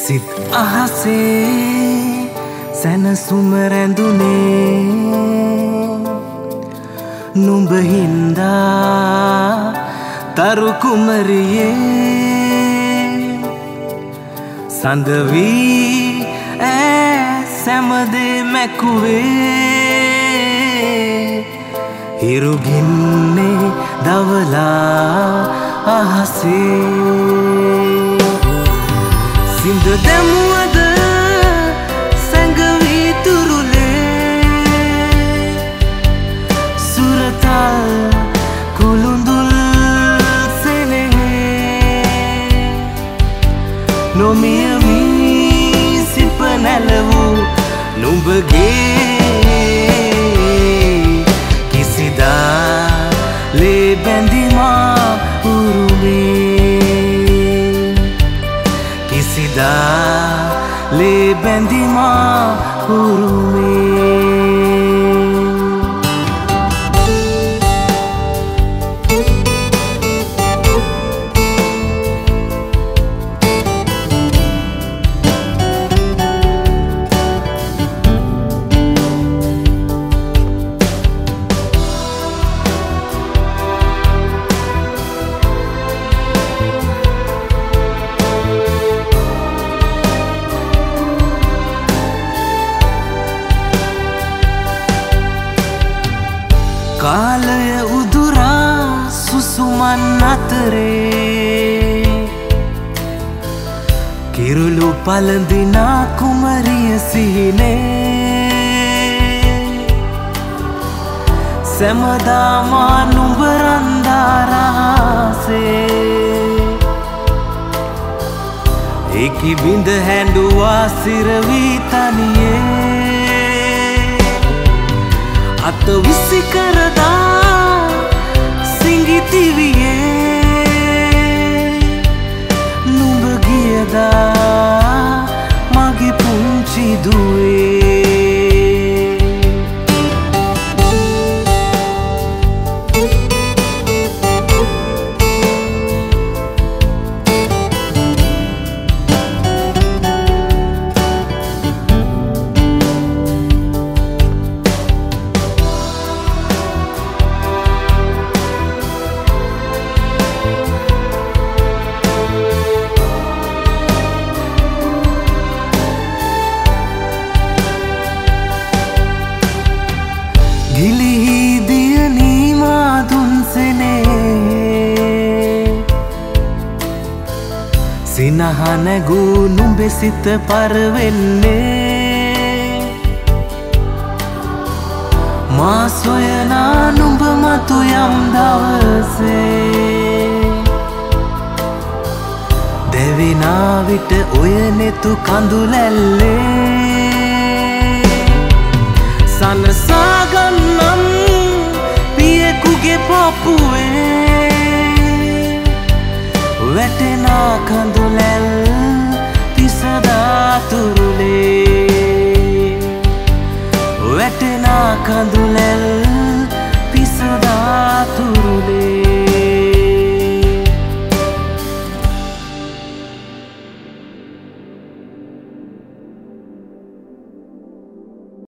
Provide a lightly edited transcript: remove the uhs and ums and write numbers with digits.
සිත් අහසේ සැනසුම රැඳුනේ නුඹ හින්දා තරු කුමරියේ සඳ වී සැමදේ මැකුවේ හිරුගින්නේ දවලා අහසේ සිඳ දැමුවද සැඟවී තුරුලේ සුරතල් කුළුඳුල් සෙනෙහේ නොමියමී සිප නැලවූ නුඹගේ කිසිදා ලේ බැඳිමා උරුමේ කිසිදා ලේ බැඳිමා උරුමේ කාලය උදුරා සුසුමන් අතරේ කිරුළු පළඳිනා කුමරිය සිහිනේ සැමදාමා නුඹ රන්දාරාසේ ඒකි බිඳ හැඬුවා සිරවී තනියේ අත විසි කරදා සිඟිතිවියේ නුඹ ගියදා මගේ පුංචි දුවේ ගිලිහි දියනී මාදුන් සෙනේ සිනහ නැගූ නුඹේ සිත පරවෙන්නේ මා සොයනා නුඹ මතු යම් දවසේ දෙවිනා විට ඔය නෙතු කඳුලැල්ලේ සනසාගන්නම් පියෙකුගේ පපුවේ වැටෙනා කඳුලැල් තිසදා තුරුලේ වැටෙනා කඳුලැල්